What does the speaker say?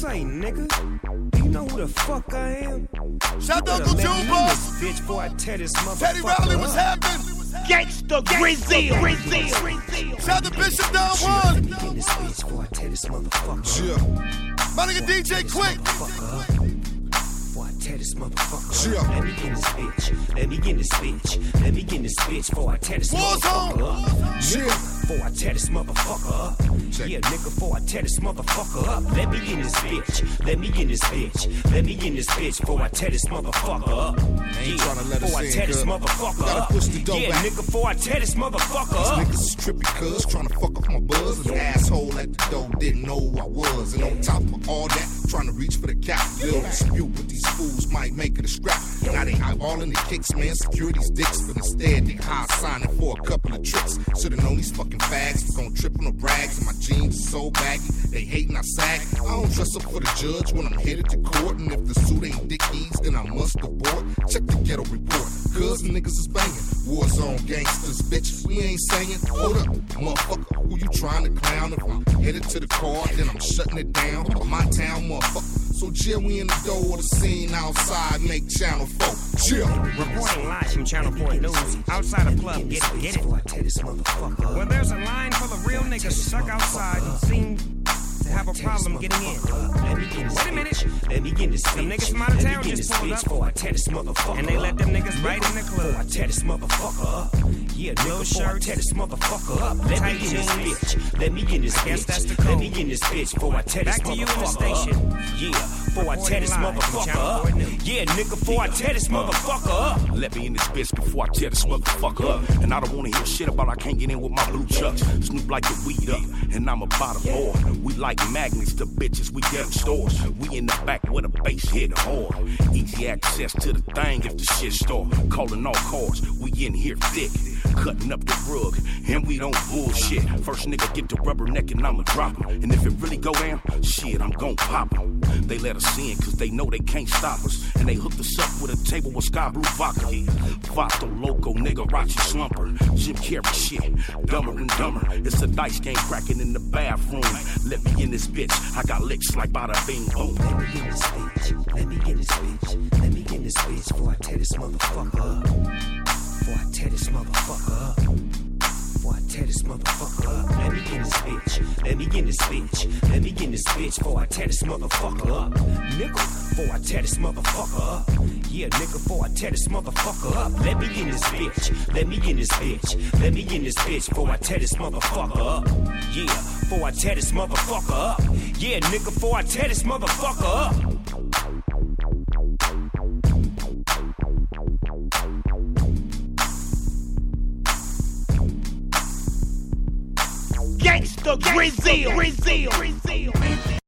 say, nigga? Do you know who the fuck I am? Shout out to Uncle June, boss. Bitch, before I tear this motherfucker Teddy Riley, up. what's happening? Gangsta Grizzly. Shout out to Bishop Don Juan. Let me get this bitch before I tear this motherfucker up. Yeah. My nigga DJ Quick. Before I tear this motherfucker Yeah. up. Let me get this bitch. Let me get this bitch. Let me get this bitch before I tear this motherfucker up. Yeah. Before I tear this motherfucker up. Yeah, nigga, before I tear this motherfucker up. Let me get this bitch. Let me get this bitch. Let me get this bitch before I tear this motherfucker up. ain't tryna let us before I in, tear this cuz. motherfucker Gotta up. push the door Yeah, back. nigga, before I tear this motherfucker up. Niggas is trippy, cuz, tryna fuck up my buzz. An asshole at the door didn't know who I was. And on top of all that, tryna reach for the cap. Little dispute with these fools might make it a scrap. Now they eyeballing the kicks, man. Security's dicks, but instead they high signing for a couple of tricks. Should've known these fucking fags was gonna trip on the rags. And my jeans are so baggy, they hating I sag. I don't dress up for the judge when I'm headed to court. And if the suit ain't dickies, then I must abort. Check the ghetto report, cuz niggas is banging. Warzone gangsters, bitch, we ain't saying. Hold up, motherfucker, who you trying to clown? If I'm headed to the car, then I'm shutting it down. My town, motherfucker. So chill, we in the door of the scene outside, make Channel 4. Chill. Reporting live from Channel 4 News. Outside a club, get it, get it. Before I tear this motherfucker up. Well, there's a line full of real niggas stuck outside and seem to have a problem getting in. Wait a minute. Let me get this bitch. Some niggas from out of town just pulled up. Before I tear this motherfucker And they let them niggas right in the Before I club. tear this motherfucker up. Yeah, nigga, No before I shirts, tear this motherfucker up. Let me tight get this jeans. bitch. Let me get this I guess bitch. that's the Let code. me get this bitch before I tear this Back to you in the motherfucker station. up. Yeah, before I tear this Reporting live from motherfucker Channel up. 4 News. Yeah, nigga, before I tear this motherfucker up. Let me in this bitch before I tear this motherfucker up. And I don't wanna hear shit about I can't get in with my blue chucks. Snoop like the weed up, and I'm about a more. We like magnets to bitches, we get them stores. We in the back with a bass hit hard. Easy access to the thing if the shit start. Calling all cars, we in here thick. Cutting up the rug, and we don't bullshit. First nigga get the rubberneck and I'ma drop him. And if it really go down, shit, I'm gon' pop him. They let us in cause they know they can't stop us. And they hooked us up with a table with sky blue vodka. Vato Loco, nigga, Rachi Slumper. Jim Carrey shit, dumber and dumber. It's a dice game cracking in the bathroom. Let me in this bitch, I got licks like bada bing boom. Let me get this bitch. Let me get this bitch. Let me get this bitch before I tear this motherfucker up. Before I tear this motherfucker up. Before I tear this motherfucker up. Let me get this bitch. Let me get this bitch. Let me get this bitch before I tear this motherfucker up. Nigga, before I tear this motherfucker up. Yeah, nigga, before I tear this motherfucker up. Let me get this bitch. Let me get this bitch. Let me get this bitch before I tear this motherfucker up. Yeah, before I tear this motherfucker up. Yeah, nigga, before I tear this motherfucker up. Gangsta Grizzly.